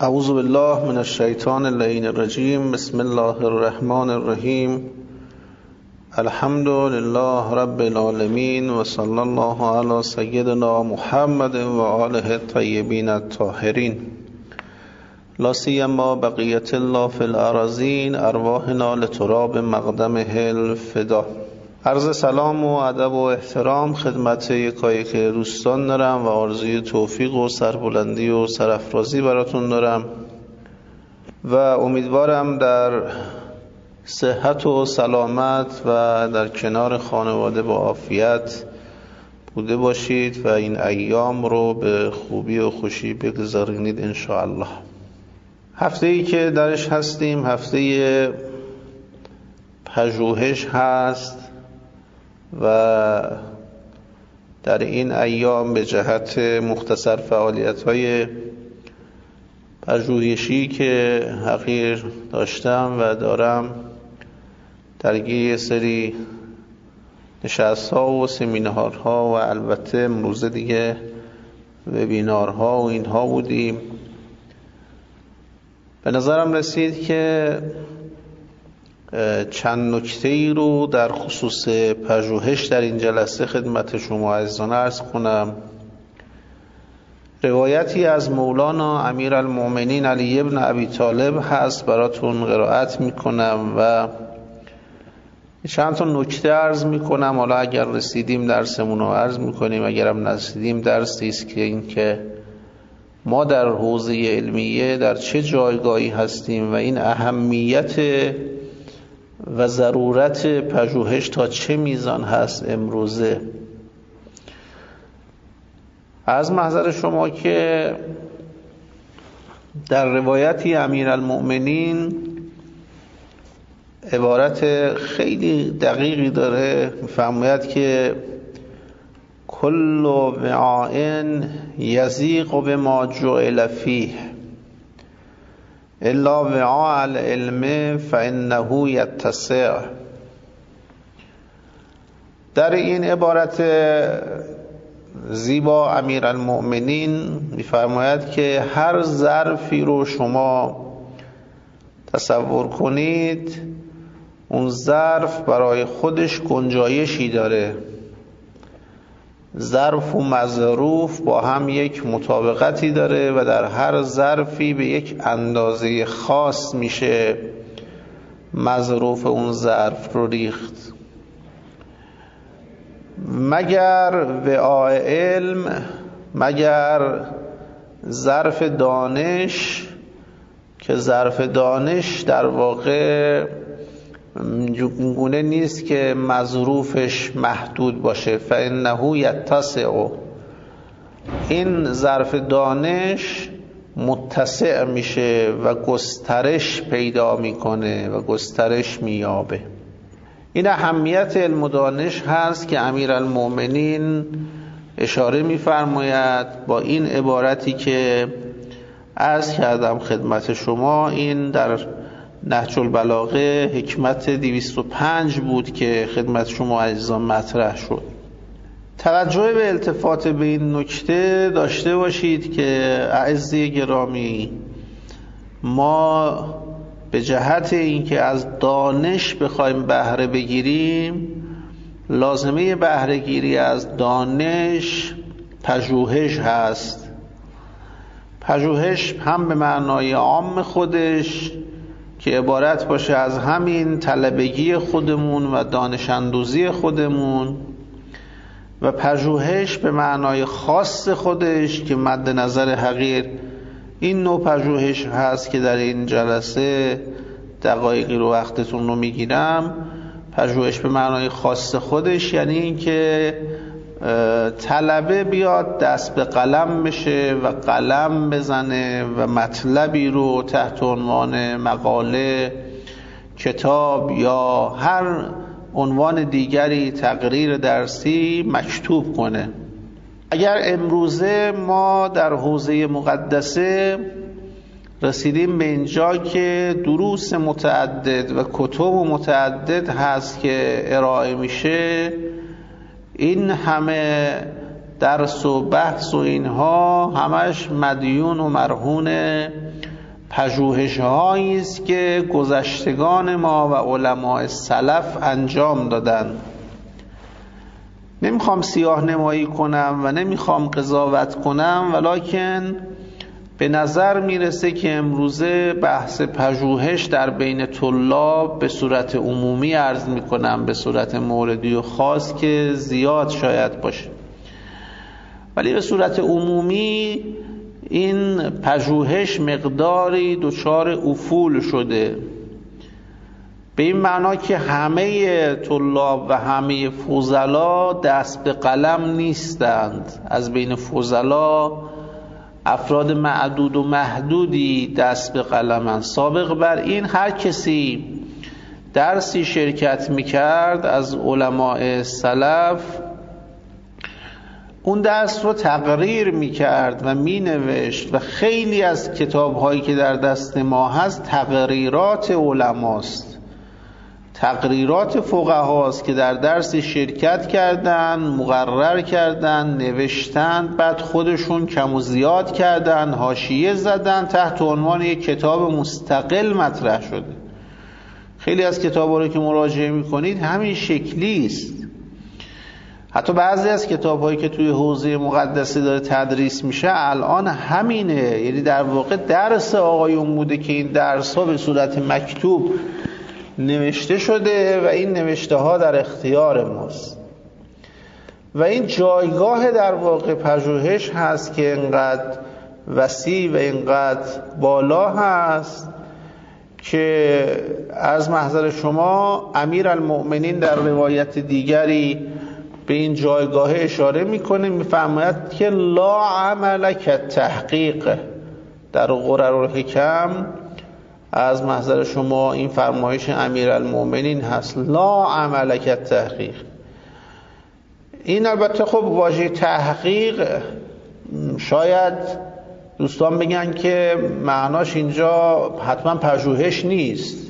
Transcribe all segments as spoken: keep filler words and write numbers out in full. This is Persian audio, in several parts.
اعوذ بالله من الشیطان اللعین الرجیم. بسم الله الرحمن الرحیم. الحمد لله رب العالمین و صلی الله علی سیدنا محمد و آله الطیبین الطاهرین. لا سیما بقیت الله فی الارضین، ارواحنا لتراب مقدمه الفدا. عرض سلام و ادب و احترام خدمت یکایک دوستان دارم و آرزوی توفیق و سربلندی و سرافرازی براتون دارم و امیدوارم در صحت و سلامت و در کنار خانواده با عافیت بوده باشید و این ایام رو به خوبی و خوشی بگذرونید ان شاء الله. هفته ای که درش هستیم هفته پژوهش هست و در این ایام به جهت مختصر فعالیت‌های پژوهشی که حقیر داشتم و دارم درگیر یه سری نشست‌ها و سمینارها و البته امروز دیگه وبینارها و اینها بودیم. به نظرم رسید که چند نکته‌ای رو در خصوص پژوهش در این جلسه خدمت شما عزیزان عرض کنم. روایتی از مولانا امیرالمؤمنین علی ابن ابی طالب هست، براتون قرائت میکنم و چند تا نکته عرض میکنم. حالا اگر رسیدیم درسمون رو عرض میکنیم، اگرم نرسیدیم درسی است که این که ما در حوزه علمیه در چه جایگاهی هستیم و این اهمیت و ضرورت پژوهش تا چه میزان هست امروزه. از محضر شما که در روایتی امیرالمؤمنین عبارت خیلی دقیقی داره، می‌فرماید که کل وعاء یضیق بما جعل فیه الا وعاء العلم فانه یتسع. در این عبارت زیبا امیرالمؤمنین می‌فرماید که هر ظرفی رو شما تصور کنید اون ظرف برای خودش گنجایشی داره. ظرف و مظروف با هم یک مطابقتی داره و در هر ظرفی به یک اندازه خاص میشه مظروف اون ظرف رو ریخت. مگر وعاء علم، مگر ظرف دانش، که ظرف دانش در واقع گونه نیست که مظروفش محدود باشه. فانه یتسع، این ظرف دانش متسع میشه و گسترش پیدا میکنه و گسترش مییابه. این اهمیت علم و دانش هست که امیرالمؤمنین اشاره میفرماید با این عبارتی که عرض کردم خدمت شما. این در نهج البلاغه حکمت دویست و پنج بود که خدمت شما عزیزان مطرح شد. توجه به التفات به این نکته داشته باشید که اعزی گرامی، ما به جهت اینکه از دانش بخوایم بهره بگیریم، لازمه بهره گیری از دانش پژوهش هست. پژوهش هم به معنای عام خودش که عبارت باشه از همین طلبگی خودمون و دانش اندوزی خودمون، و پژوهش به معنای خاص خودش که مد نظر حقیر این نوع پژوهش هست که در این جلسه دقایقی رو وقتتون رو میگیرم. پژوهش به معنای خاص خودش یعنی این که طلبه بیاد دست به قلم بشه و قلم بزنه و مطلبی رو تحت عنوان مقاله، کتاب یا هر عنوان دیگری تقریر درسی مکتوب کنه. اگر امروزه ما در حوزه مقدسه رسیدیم به اینجا که دروس متعدد و کتب متعدد هست که ارائه میشه، این همه درس و بحث و اینها همش مدیون و مرهون پژوهش هایی است که گذشتگان ما و علماء سلف انجام دادن. نمیخوام سیاه نمایی کنم و نمیخوام قضاوت کنم، ولکن به نظر میرسه که امروزه بحث پژوهش در بین طلاب به صورت عمومی عرض میکنم، به صورت موردی و خاص که زیاد شاید باشه، ولی به صورت عمومی این پژوهش مقداری دچار افول شده، به این معنا که همه طلاب و همه فضلا دست به قلم نیستند. از بین فضلا افراد معدود و محدودی دست به قلمند. سابق بر این هر کسی درسی شرکت میکرد از علماء سلف، اون درس رو تقریر میکرد و مینوشت و خیلی از کتاب‌هایی که در دست ما هست تقریرات علماست، تقریرات فقهاست که در درسی شرکت کردن، مقرر کردن، نوشتن، بعد خودشون کم و زیاد کردن، حاشیه زدن، تحت عنوان یک کتاب مستقل مطرح شده. خیلی از کتاب‌ها رو که مراجعه می‌کنید همین شکلی است. حتی بعضی از کتاب‌هایی که توی حوزه مقدسه داره تدریس میشه الان همینه، یعنی در واقع درس آقایون بوده که این درس‌ها به صورت مکتوب نوشته شده و این نوشته ها در اختیار ماست و این جایگاه در واقع پژوهش هست که اینقدر وسیع و اینقدر بالا هست که از محضر شما امیرالمؤمنین در روایت دیگری به این جایگاه اشاره میکنه، میفرماید که لا عمل کالتحقیق. در غرر الحکم از محضر شما این فرمایش امیرالمؤمنین هست، لا عمل کالتحقیق. این البته خب واژه تحقیق شاید دوستان بگن که معناش اینجا حتما پژوهش نیست.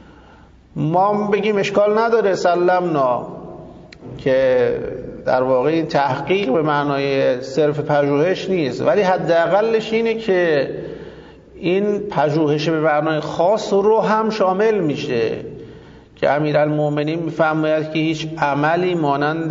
ما بگیم اشکال نداره، سلمنا، که در واقع این تحقیق به معنای صرف پژوهش نیست، ولی حداقلش اینه که این پژوهش به معنای خاص رو هم شامل میشه که امیرالمؤمنین میفرماید که هیچ عملی مانند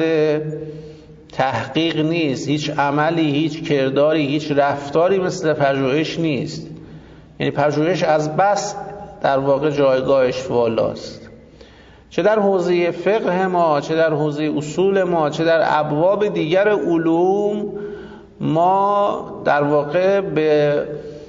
تحقیق نیست، هیچ عملی، هیچ کرداری، هیچ رفتاری مثل پژوهش نیست. یعنی پژوهش از بس در واقع جایگاهش والاست، چه در حوزه فقه ما، چه در حوزه اصول ما، چه در ابواب دیگر علوم. ما در واقع به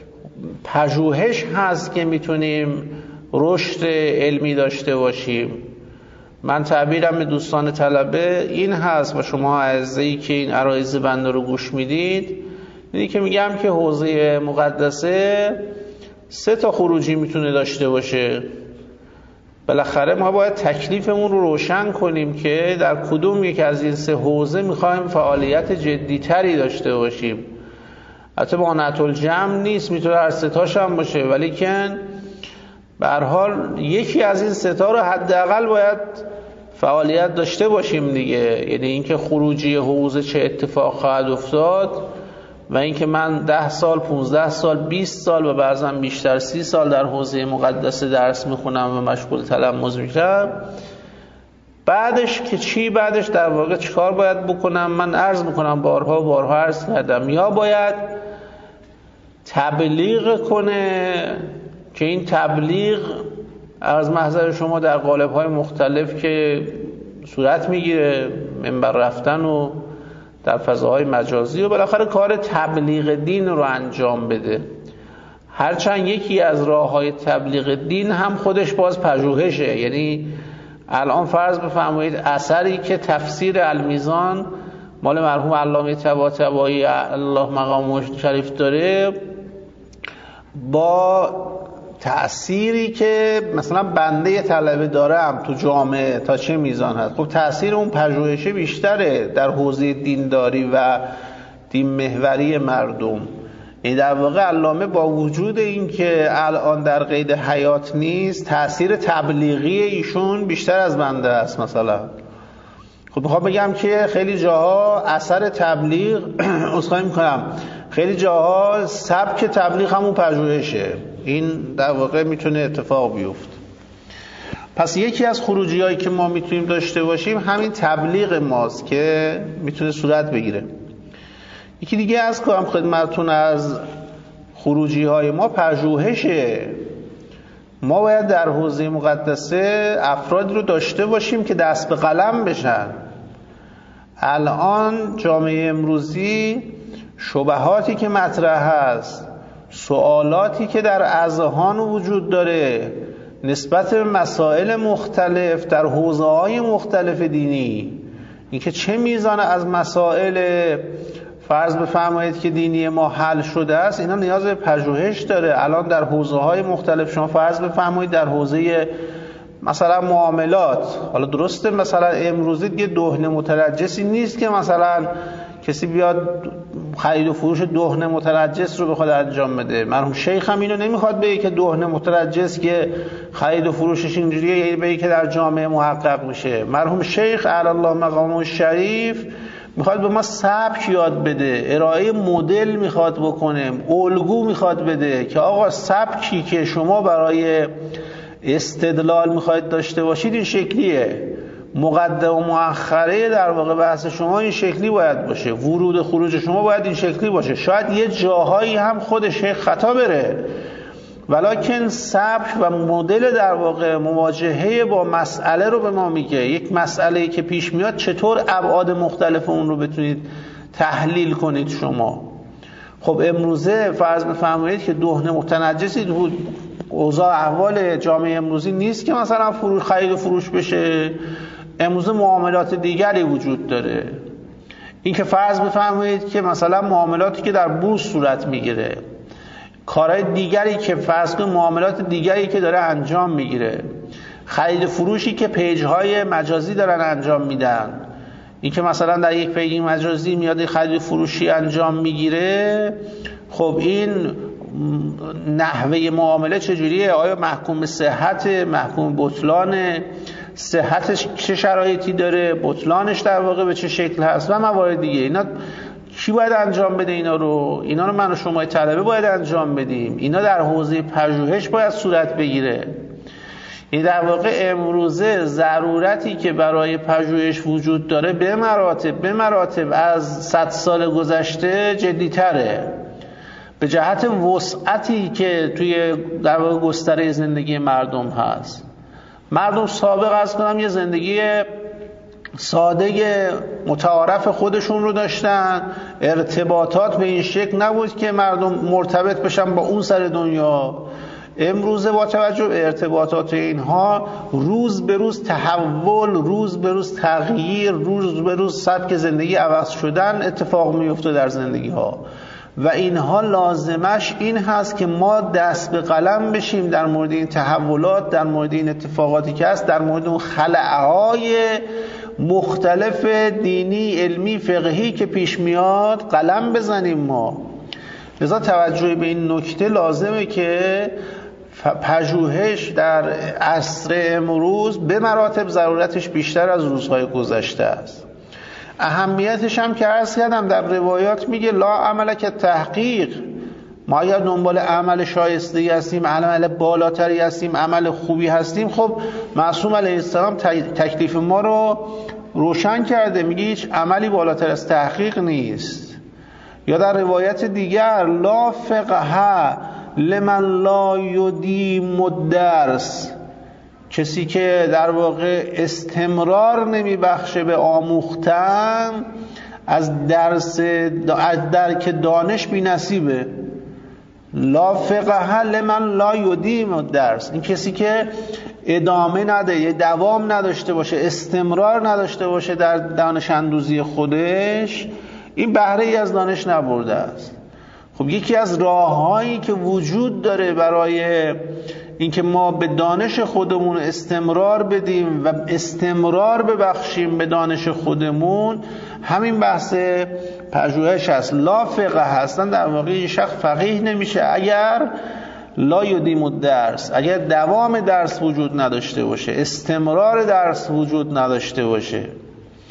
پژوهش هست که میتونیم رشد علمی داشته باشیم. من تعبیرم به دوستان طلبه این هست و شما اعزایی که این عرایض بنده رو گوش میدید، اینی که میگم که حوزه مقدسه سه تا خروجی میتونه داشته باشه. بالاخره ما باید تکلیفمون رو روشن کنیم که در کدوم یک از این سه حوزه میخوایم فعالیت جدیتری داشته باشیم. حتی مانعت الجمع نیست، میتونه هر سه تاش هم باشه، ولی کن به هر حال یکی از این سه تا رو حداقل باید فعالیت داشته باشیم دیگه. یعنی اینکه خروجی حوزه چه اتفاق خواهد افتاد و اینکه من ده سال، پونزده سال، بیست سال و بعضا بیشتر سی سال در حوزه مقدسه درس میخونم و مشغول تلمذ میشم، بعدش که چی؟ بعدش در واقع چیکار باید بکنم؟ من عرض میکنم، بارها بارها عرض کردم، یا باید تبلیغ کنه که این تبلیغ از محضر شما در قالب‌های مختلف که صورت میگیره، منبر رفتن و در فضاهای مجازی، و بالاخره کار تبلیغ دین رو انجام بده. هرچند یکی از راه‌های تبلیغ دین هم خودش باز پژوهشه. یعنی الان فرض بفرمایید اثری که تفسیر المیزان مال مرحوم علامه طباطبایی الله مقامش شریف داره، با تأثیری که مثلا بنده طلبه دارم تو جامعه تا چه میزان هست، خب تأثیر اون پژوهشه بیشتره در حوزه دینداری و دین محوری مردم. این در واقع علامه با وجود این که الان در قید حیات نیست، تأثیر تبلیغی ایشون بیشتر از بنده است مثلا. خب میخوام بگم که خیلی جاها اثر تبلیغ عذرخواهی میکنم خیلی جاها سبک تبلیغ همون پژوهشه. این در واقع میتونه اتفاق بیفته. پس یکی از خروجی هایی که ما میتونیم داشته باشیم همین تبلیغ ماست که میتونه صورت بگیره. یکی دیگه از کنم خدمتتون از خروجی های ما پژوهشه. ما باید در حوزه مقدسه افرادی رو داشته باشیم که دست به قلم بشن. الان جامعه امروزی شبهاتی که مطرح هست، سوالاتی که در اذهان وجود داره نسبت به مسائل مختلف در حوزه‌های مختلف دینی، اینکه چه میزان از مسائل فرض بفرمایید که دینی ما حل شده است، اینا نیاز به پژوهش داره. الان در حوزه‌های مختلف شما فرض بفرمایید در حوزه مثلا معاملات، حالا درسته مثلا امروزی دیگه دهن مترجسی نیست که مثلا کسی بیاد خرید و فروش دهن مترجس رو بخواد انجام بده. مرحوم شیخ هم اینو نمیخواد بگه که دهن مترجس که خرید و فروشش اینجوریه، یعنی بگه که در جامعه محقق میشه. مرحوم شیخ علی الله مقامه الشریف میخواد به ما سبک یاد بده، ارائه مدل میخواد بکنه، الگو میخواد بده که آقا سبکی که شما برای استدلال میخواید داشته باشید این شکلیه، مقدمه و مؤخره در واقع بحث شما این شکلی باید باشه، ورود خروج شما باید این شکلی باشه. شاید یه جاهایی هم خود شیخ خطا بره، ولکن سبک و مدل در واقع مواجهه با مسئله رو به ما میگه. یک مسئله‌ای که پیش میاد چطور ابعاد مختلف اون رو بتونید تحلیل کنید شما. خب امروزه فرض بفرمایید که دهن متنجسی اوضاع احوال جامعه امروزی نیست که مثلا فروش خرید و فروش بشه. امروزه معاملات دیگری وجود داره. این که فرض بفرمایید که مثلا معاملاتی که در بورس صورت میگیره، کارهای دیگری که فرض کنید معاملات دیگری که داره انجام میگیره، خرید و فروشی که پیج‌های مجازی دارن انجام میدن، این که مثلا در یک پیج مجازی میاد خرید و فروشی انجام میگیره، خب این نحوه معامله چجوریه؟ آیا محکوم به صحت، محکوم به بطلان، صحتش چه شرایطی داره، بطلانش در واقع به چه شکل هست و موارد دیگه. اینا کی باید انجام بده؟ اینا رو اینا رو من و شما طلبه باید انجام بدیم. اینا در حوزه پژوهش باید صورت بگیره. این در واقع امروزه ضرورتی که برای پژوهش وجود داره به مراتب به مراتب از صد سال گذشته جدی‌تره، به جهت وسعتی که توی در واقع گستره زندگی مردم هست. مردم سابق از کنم یه زندگی ساده متعارف خودشون رو داشتن، ارتباطات به این شکل نبود که مردم مرتبط بشن با اون سر دنیا. امروزه با توجه به ارتباطات اینها روز به روز تحول، روز به روز تغییر، روز به روز سبک زندگی عوض شدن اتفاق میفته در زندگی ها و اینها لازمش این هست که ما دست به قلم بشیم در مورد این تحولات، در مورد این اتفاقاتی که هست، در مورد اون خلأهای مختلف دینی، علمی، فقهی که پیش میاد قلم بزنیم ما. لذا توجه به این نکته لازمه که پژوهش در عصر امروز به مراتب ضرورتش بیشتر از روزهای گذشته است. اهمیتش هم که عرض کردم در روایات میگه لا عمل که تحقیق، ما اگر دنبال عمل شایسته‌ای هستیم، عمل بالاتری هستیم، عمل خوبی هستیم، خب معصوم علیه السلام تکلیف ما رو روشن کرده، میگه هیچ عملی بالاتر از تحقیق نیست. یا در روایت دیگر لا فقه لمن لا یدیم الدرس، کسی که در واقع استمرار نمیبخشه به آموختن از درس از درک دانش بی نصیبه. لا فقه لمن لا یدیم الدرس، این کسی که ادامه نده، دوام نداشته باشه، استمرار نداشته باشه در دانش اندوزی خودش، این بهره ای از دانش نبرده است. خب یکی از راههایی که وجود داره برای اینکه ما به دانش خودمون استمرار بدیم و استمرار ببخشیم به دانش خودمون، همین بحث پژوهش است. لا فقه هستن در واقع این شخص فقیه نمیشه اگر لا یدیم الدرس، اگر دوام درس وجود نداشته باشه، استمرار درس وجود نداشته باشه.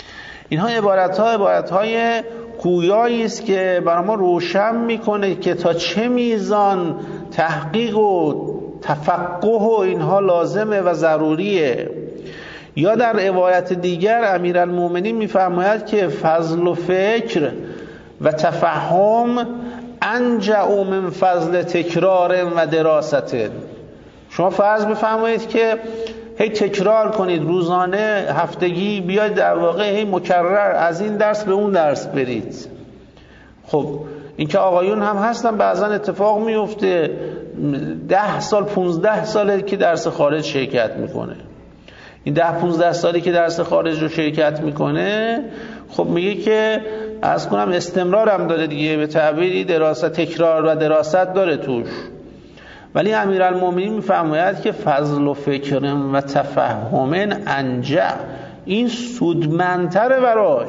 اینها عبارت ها عبارت های گویایی است که برای ما روشن میکنه که تا چه میزان تحقیق و تفقه و اینها لازمه و ضروریه. یا در روایت دیگر امیرالمومنین میفرماید که فضل و فکر و تفهم انجع من فضل تکرار و دراست. شما فرض بفرمایید که هی تکرار کنید، روزانه، هفتگی بیاید در واقع هی مکرر از این درس به اون درس برید. خب این که آقایون هم هستن بعضا اتفاق میفته ده سال پونزده ساله که درس خارج شرکت میکنه. این ده پونزده سالی که درس خارج رو شرکت میکنه خب میگه که از کنم استمرار هم داره دیگه، به تعبیری دراست، تکرار و دراست داره توش. ولی امیرالمومنین میفرماید که فضل و فکر و تفهم انجع، این سودمندتره براش.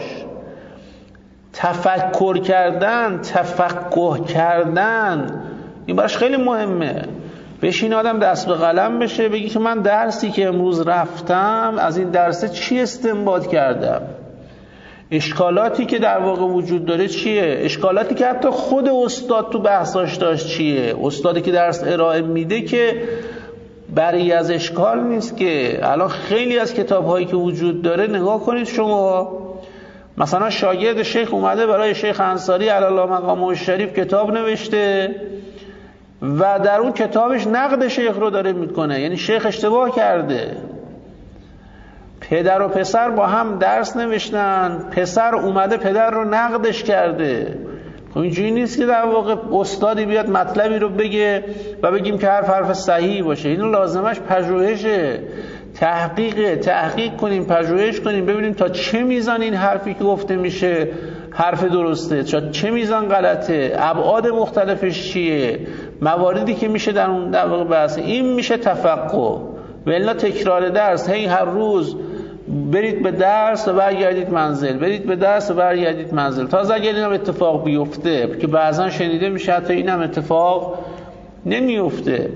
تفکر کردن، تفقه کردن، این براش خیلی مهمه. بشین آدم دست به قلم بشه بگی که من درسی که امروز رفتم از این درس چی استنباط کردم، اشکالاتی که در واقع وجود داره چیه، اشکالاتی که حتی خود استاد تو بحثاش داشت چیه. استادی که درس ارائه میده که بری از اشکال نیست که. الان خیلی از کتاب‌هایی که وجود داره نگاه کنید شما، مثلا شاگرد شیخ اومده برای شیخ انصاری علی الله مقامه الشریف کتاب نوشته و در اون کتابش نقد شیخ رو داره میکنه، یعنی شیخ اشتباه کرده. پدر و پسر با هم درس نوشتن، پسر اومده پدر رو نقدش کرده. خب اینجوری نیست که در واقع استادی بیاد مطلبی رو بگه و بگیم که هر حرف صحیح باشه. این لازمش پژوهشه، تحقیق تحقیق کنیم، پژوهش کنیم، ببینیم تا چه میزان این حرفی که گفته میشه حرف درسته، تا چه میزان غلطه، ابعاد مختلفش چیه، مواردی که میشه در اون در واقع بحث. این میشه تفقه. و الا تکرار درس، هی هر روز برید به درس و برگردید منزل، برید به درس و برگردید منزل. تازه اگر این هم اتفاق بیفته که بعضا شنیده میشه حتی این هم اتفاق نمیفته.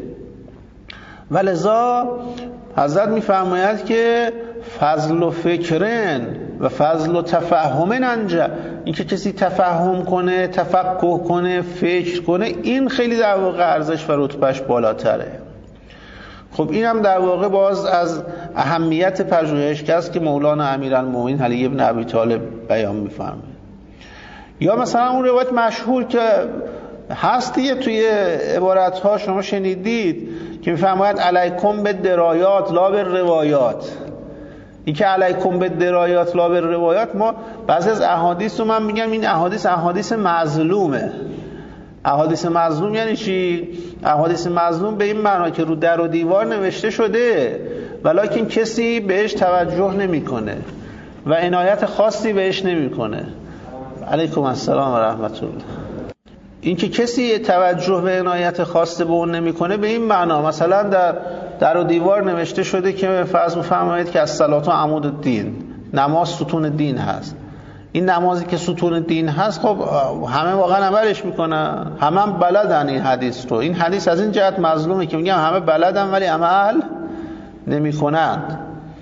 ولذا حضرت میفرماید که فضل و فکرن و فضل و تفهم انجع، این که کسی تفهم کنه، تفقه کنه، فکر کنه، این خیلی در واقع ارزش و رتبهش بالاتره. خب این هم در واقع باز از اهمیت پژوهش است که مولانا امیرالمومنین علی ابن ابی طالب بیان می‌فرمایند. یا مثلا اون روایت مشهور که هست دیگه توی عبارت‌ها شما شنیدید که می‌فرماید علیکم بالدرایات لا بالروایات. این که علیکم بالدرایات لا بالروایات، ما بعضی از احادیث رو من میگم این احادیث احادیث مظلومه. احادیث مظلوم یعنی چی؟ احادیث مظلوم به این معنا که رو در و دیوار نوشته شده ولکن کسی بهش توجه نمیکنه و عنایت خاصی بهش نمیکنه. علیکم السلام و رحمت الله. این که کسی توجه و عنایت خاصی به اون نمیکنه به این معنا مثلا در در و دیوار نوشته شده که فرض بفرمایید که الصلاة عمود الدین، نماز ستون دین هست. این نمازی که ستون دین هست خب همه واقعا عملش میکنن، همه هم بلدن این حدیث رو. این حدیث از این جهت مظلومه که میگم همه بلدن ولی عمل نمیکنند.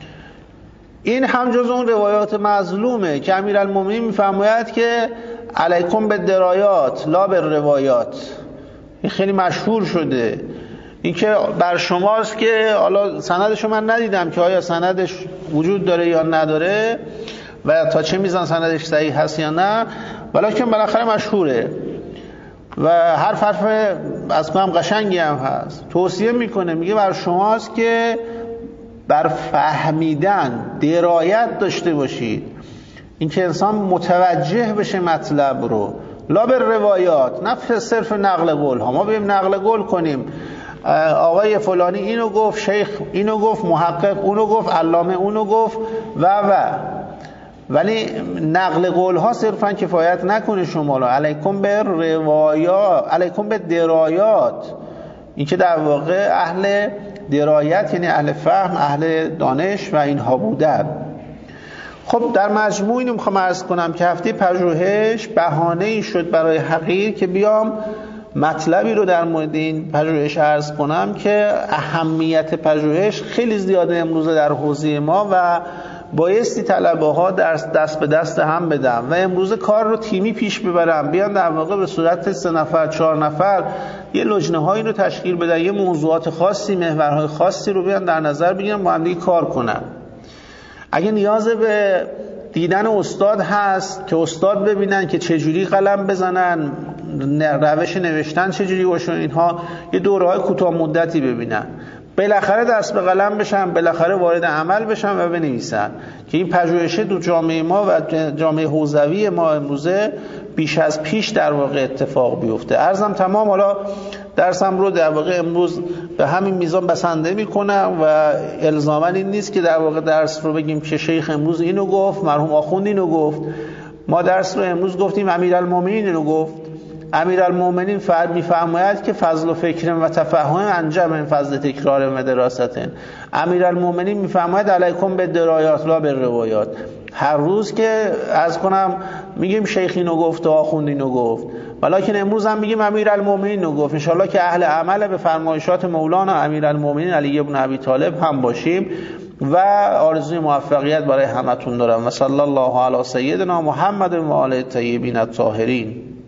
این هم جز اون روایات مظلومه که امیرالمومنین میفرماید که علیکم بالدرایات لا بالروایات. این خیلی مشهور شده. این که بر شماست که حالا سندش رو من ندیدم که آیا سندش وجود داره یا نداره و تا چه میزان سندش صحیح هست یا نه، ولیکن بالاخره مشهوره و هر حرف از کنم قشنگی هم هست. توصیه میکنه، میگه بر شماست که بر فهمیدن درایت داشته باشید، این که انسان متوجه بشه مطلب رو، لا به روایات، نه صرف نقل قول ها. ما بیم نقل قول کنیم آقای فلانی اینو گفت، شیخ اینو گفت، محقق اونو گفت، علامه اونو گفت و و ولی نقل قول ها صرفا کفایت نکنه شما را. علیکم به روایات، علیکم به درایات، این که در واقع اهل درایت یعنی اهل فهم، اهل دانش و اینها بودن. خب در مجموع اینو میخوام عرض کنم که هفته پژوهش بهانه‌ای شد برای حقیر که بیام مطلبی رو در مورد این پژوهش عرض کنم که اهمیت پژوهش خیلی زیاده امروز در حوزه ما و بایستی طلبه ها دست به دست هم بدم و امروز کار رو تیمی پیش ببرم، بیان در واقع به صورت سه نفر چهار نفر یه لجنه هایی رو تشکیل بدن، یه موضوعات خاصی، محورهای خاصی رو بیان در نظر بگیرن، با هم دیگه کار کنن. اگه نیاز به دیدن استاد هست که استاد ببینن که چجوری قلم بزنن، روش نوشتن چجوری باشه، اینها یه دوره‌های کوتاه مدتی ببینن، بالاخره دست به قلم بشن، بالاخره وارد عمل بشن و بنویسن که این پژوهش دو جامعه ما و جامعه حوزوی ما امروزه بیش از پیش در واقع اتفاق بیفته. عرضم تمام. حالا درسم رو در واقع امروز به همین میزان بسنده میکنم و الزاما این نیست که در واقع درس رو بگیم که شیخ امروز اینو گفت، مرحوم آخوند اینو گفت. ما درس رو امروز گفتیم امیرالمومنین اینو گفت. امیرالمومنین فرد میفرماید که فضل و فکر و تفهم انجام من فضل تکرار و دراستن. امیرالمومنین میفرماید علیکم به درایات لا به روایات. هر روز که از کنم میگیم شیخ اینو گفت و آخوند اینو گفت، ولیکن امروز هم میگیم امیرالمومنین اینو گفت. ان شاء الله که اهل عمل به فرمایشات مولانا امیرالمومنین علی ابن ابی طالب هم باشیم و آرزوی موفقیت برای همتون دارم. و صلی الله علی سیدنا محمد و آله الطیبین الطاهرین.